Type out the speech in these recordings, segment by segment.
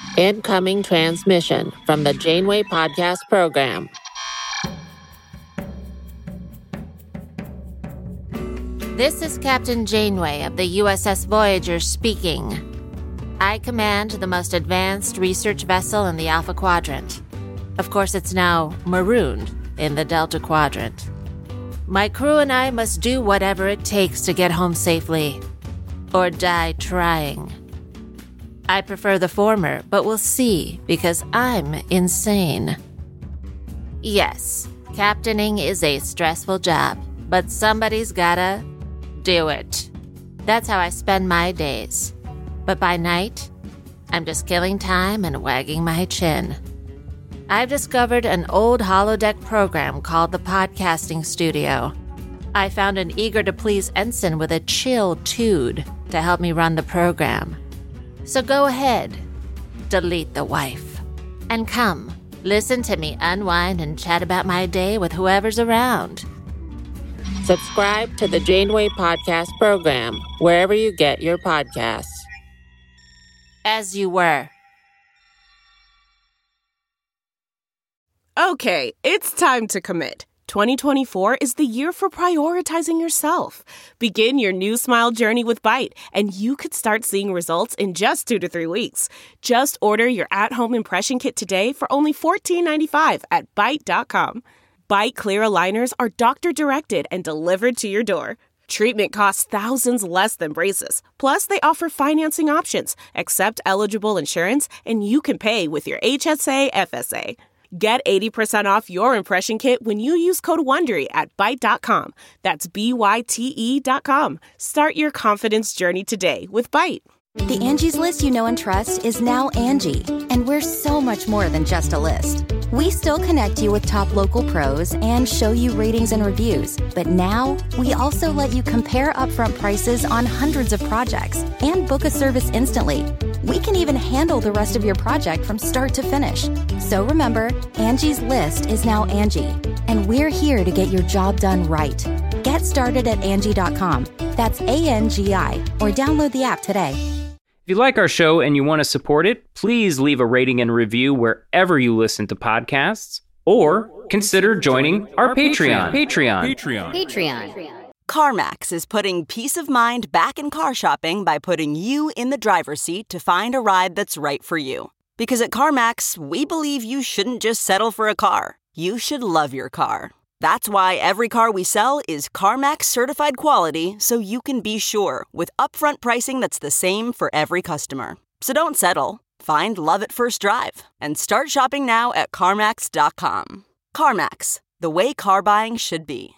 Incoming transmission from the Janeway Podcast Program. This is Captain Janeway of the USS Voyager speaking. I command the most advanced research vessel in the Alpha Quadrant. Of course, it's now marooned in the Delta Quadrant. My crew and I must do whatever it takes to get home safely, or die trying. I prefer the former, but we'll see, because I'm insane. Yes, captaining is a stressful job, but somebody's gotta do it. That's how I spend my days. But by night, I'm just killing time and wagging my chin. I've discovered an old holodeck program called the Podcasting Studio. I found an eager-to-please ensign with a chill tude to help me run the program. So go ahead, delete the wife, and come, listen to me unwind and chat about my day with whoever's around. Subscribe to the Janeway Podcast Program wherever you get your podcasts. As you were. Okay, it's time to commit. 2024 is the year for prioritizing yourself. Begin your new smile journey with Byte, and you could start seeing results in just 2 to 3 weeks. Just order your at-home impression kit today for only $14.95 at Byte.com. Byte clear aligners are doctor-directed and delivered to your door. Treatment costs thousands less than braces. Plus, they offer financing options, accept eligible insurance, and you can pay with your HSA FSA. Get 80% off your impression kit when you use code WONDERY at Byte.com. That's BYTE.com. Start your confidence journey today with Byte. The Angie's List you know and trust is now Angie, and we're so much more than just a list. We still connect you with top local pros and show you ratings and reviews, but now we also let you compare upfront prices on hundreds of projects and book a service instantly. We can even handle the rest of your project from start to finish. So remember, Angie's List is now Angie, and we're here to get your job done right. Get started at Angie.com. That's ANGI, or download the app today. If you like our show and you want to support it, please leave a rating and review wherever you listen to podcasts, or consider joining our Patreon. CarMax is putting peace of mind back in car shopping by putting you in the driver's seat to find a ride that's right for you. Because at CarMax, we believe you shouldn't just settle for a car. You should love your car. That's why every car we sell is CarMax certified quality, so you can be sure with upfront pricing that's the same for every customer. So don't settle. Find love at first drive and start shopping now at CarMax.com. CarMax, the way car buying should be.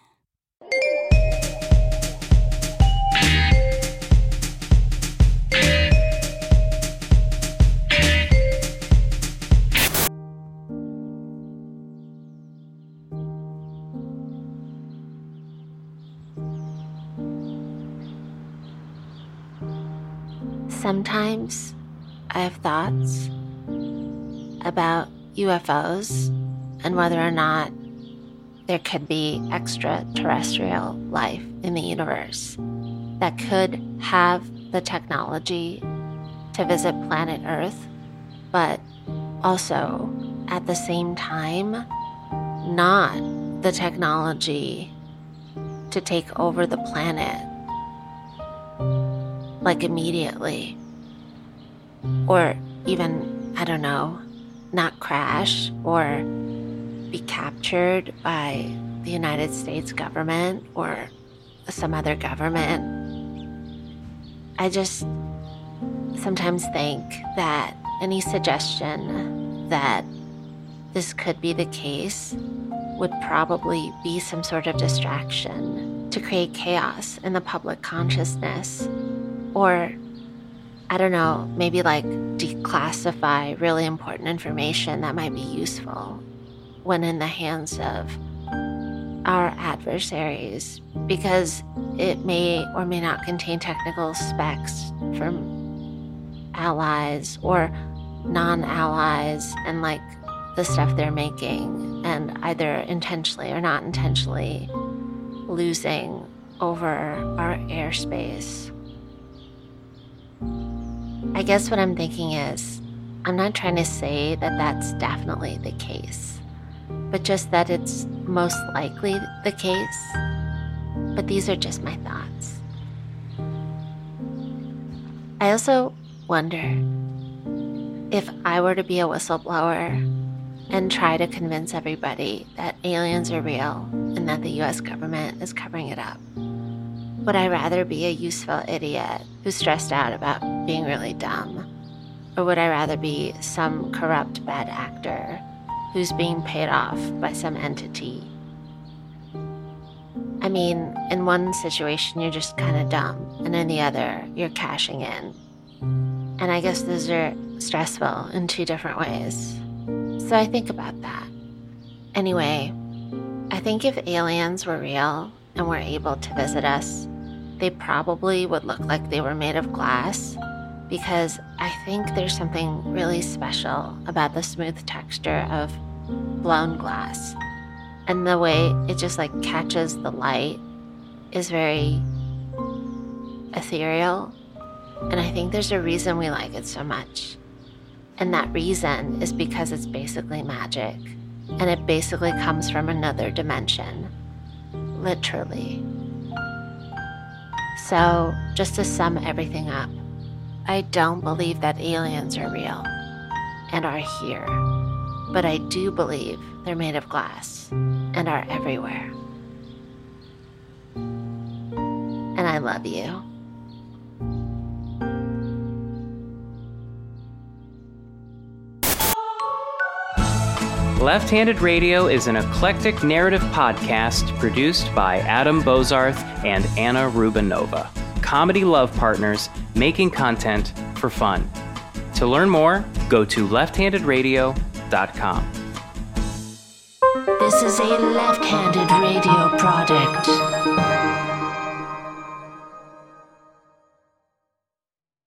Sometimes I have thoughts about UFOs and whether or not there could be extraterrestrial life in the universe that could have the technology to visit planet Earth, but also at the same time not the technology to take over the planet, like immediately, or even, I don't know, not crash or be captured by the United States government or some other government. I just sometimes think that any suggestion that this could be the case would probably be some sort of distraction to create chaos in the public consciousness. Or, I don't know, maybe like declassify really important information that might be useful when in the hands of our adversaries, because it may or may not contain technical specs from allies or non-allies and like the stuff they're making, and either intentionally or not intentionally losing over our airspace. I guess what I'm thinking is, I'm not trying to say that that's definitely the case, but just that it's most likely the case. But these are just my thoughts. I also wonder if I were to be a whistleblower and try to convince everybody that aliens are real and that the US government is covering it up. Would I rather be a useful idiot who's stressed out about being really dumb? Or would I rather be some corrupt bad actor who's being paid off by some entity? I mean, in one situation, you're just kind of dumb, and in the other, you're cashing in. And I guess those are stressful in two different ways. So I think about that. Anyway, I think if aliens were real and were able to visit us, they probably would look like they were made of glass, because I think there's something really special about the smooth texture of blown glass. And the way it just like catches the light is very ethereal. And I think there's a reason we like it so much. And that reason is because it's basically magic. And it basically comes from another dimension. Literally. So, just to sum everything up, I don't believe that aliens are real and are here. But I do believe they're made of glass and are everywhere. And I love you. Left-Handed Radio is an eclectic narrative podcast produced by Adam Bozarth and Anna Rubinova. Comedy love partners making content for fun. To learn more, go to lefthandedradio.com. This is a Left-Handed Radio product.